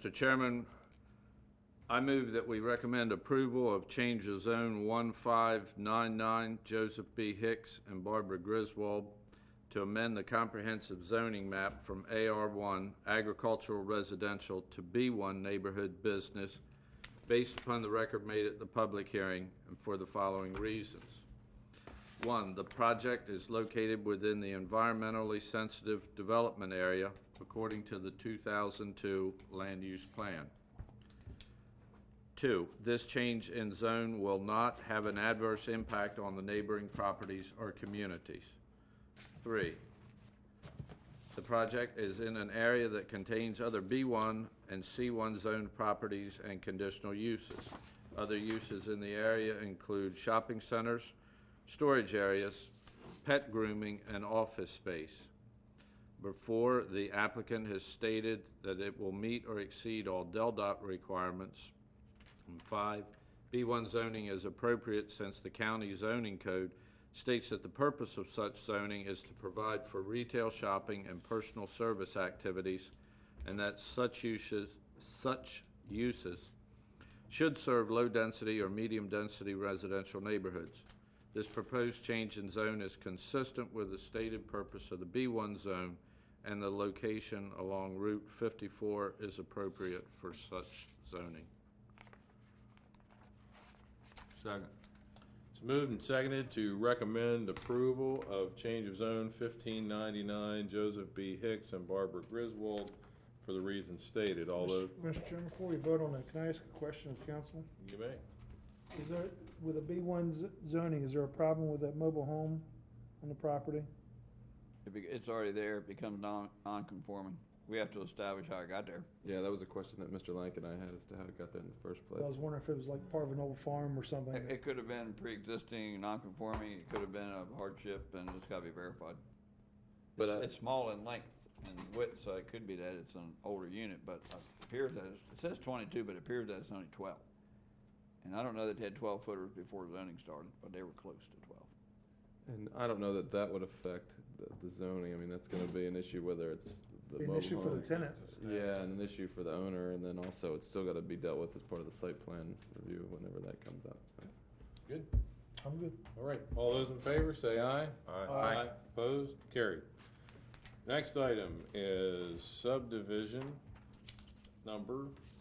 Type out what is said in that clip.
Mr. Chairman, I move that we recommend approval of change of zone 1599 Joseph B. Hicks and Barbara Griswold to amend the comprehensive zoning map from AR1 agricultural residential to B1 neighborhood business based upon the record made at the public hearing and for the following reasons. 1, the project is located within the environmentally sensitive development area according to the 2002 land use plan. 2, this change in zone will not have an adverse impact on the neighboring properties or communities. 3, the project is in an area that contains other B1 and C1 zoned properties and conditional uses. Other uses in the area include shopping centers, storage areas, pet grooming, and office space. Before, the applicant has stated that it will meet or exceed all DELDOT requirements. And 5, B1 zoning is appropriate since the county zoning code states that the purpose of such zoning is to provide for retail shopping and personal service activities, and that such uses should serve low-density or medium-density residential neighborhoods. This proposed change in zone is consistent with the stated purpose of the B1 zone, and the location along Route 54 is appropriate for such zoning. Second. It's moved and seconded to recommend approval of change of zone 1599 Joseph B. Hicks and Barbara Griswold for the reasons stated. All those. Mr. Chairman, before we vote on that, can I ask a question of council? You may. Is there, with a B1 zoning, is there a problem with that mobile home on the property? It's already there, it becomes non-conforming. We have to establish how it got there. Yeah, that was a question that Mr. Lank and I had as to how it got there in the first place. I was wondering if it was like part of an old farm or something. It could have been pre-existing, non-conforming, it could have been a hardship, and it's gotta be verified. But It's small in length and width, so it could be that it's an older unit, but it appears that it says 22, but it appears that it's only 12. And I don't know that they had 12 footers before zoning started, but they were close to 12. And I don't know that that would affect the zoning. I mean, that's going to be an issue whether it's the Be an mobile issue for the home. tenant. Yeah, and an issue for the owner, and then also it's still got to be dealt with as part of the site plan review whenever that comes up. So. Good. I'm good. All right. All those in favor say aye. Aye. Opposed? Carried. Next item is subdivision number